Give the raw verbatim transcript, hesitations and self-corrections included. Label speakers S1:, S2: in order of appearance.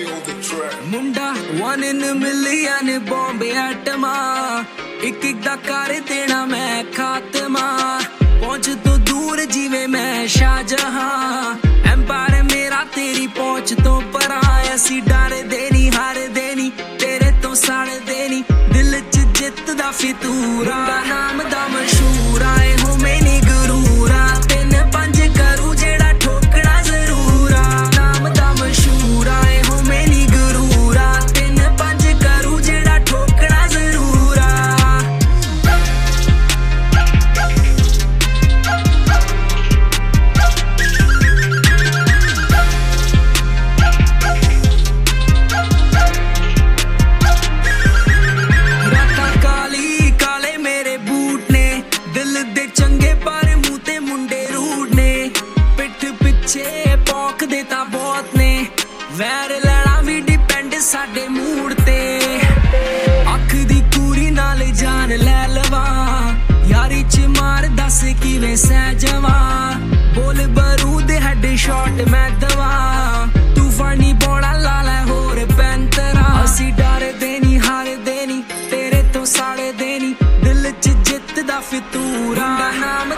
S1: ਮੁੰਡਾ one in a million bomb ਐਟਮਾ ਇੱਕ ਇੱਕ ਦਾ ਕਰ ਦੇਣਾ ਮੈਂ ਖਾਤਮਾ ਪਹੁੰਚ ਤੋਂ ਦੂਰ ਜਿਵੇਂ ਮੈਂ ਸ਼ਾਹਜਹਾਂ ਐਮਪਾਇਰ ਮੇਰਾ ਤੇਰੀ ਪਹੁੰਚ ਤੋਂ ਪਰਾਂ ਅਸੀਂ ਡਰਦੇ ਨਹੀਂ ਹਾਰਦੇ ਨਹੀਂ ਤੇਰੇ ਤੋਂ ਸੜਦੇ ਨਹੀਂ ਦਿਲ ਚ ਜਿੱਤ ਦਾ ਫਿਤੂਰਾ ਨਾਮ ਦਾ ਮਸ਼ਹੂਰ ਆਏ ਹੋ ਮੈਨੀ ਗਰੂਰਾ ਤਿੰਨ ਪੰਜ ਕਰੂ ਜਿਹੜਾ ਠੋਕਣਾ ਜ਼ਰੂਰ ਆ ਨਾਮ ਦਾ ਮਸ਼ਹੂਰ ਆਏ ਹੋ ਮੈਨੀ ਗਰੂਰਾ ਤਿੰਨ ਪੰਜ ਕਰੂ ਜਿਹੜਾ ਠੋਕਣਾ ਜ਼ਰੂਰ ਆ ਰਾਤਾਂ ਕਾਲੀ ਕਾਲੇ ਮੇਰੇ ਬੂਟ ਨੇ ਦਿਲ ਦੇ ਚੰਗੇ ਪਰ ਮੂੰਹ ਤੇ ਮੁੰਡੇ ਰੂਡ ਨੇ ਪਿੱਠ ਪਿੱਛੇ ਭੌਂਕਦੇ ਤਾਂ ਬਹੁਤ ਨੇ ਵੈਰ ਲੈਣਾ ਵੀ ਡਿਪੈਂਡ ਸਾਡੇ ਮੂਡ ਤੇ ਅੱਖ ਦੀ ਕੂਰੀ ਨਾਲ ਜਾਨ ਲੈ ਲਵਾਂ ਯਾਰੀ ਚ ਮਾਰ ਦੱਸ ਕਿਵੇਂ ਸਹਿ ਜਾਵਾਂ ਬੋਲ ਬਰੂਦ ਹੈਡ ਸ਼ਾਟ ਮੈਂ ਦਵਾ ਤੂਫਾਨੀ ਬੋੜਾ ਲਾ ਲੈ ਹੋਰ ਪੈਂਤਰਾ ਅਸੀਂ ਡਰਦੇ ਨਹੀਂ ਹਾਰਦੇ ਨਹੀਂ ਤੇਰੇ ਤੋਂ ਸੜਦੇ ਨਹੀਂ ਦਿਲ ਚ ਜਿੱਤ ਦਾ ਫਿਤੂਰਾ ਨਾਮ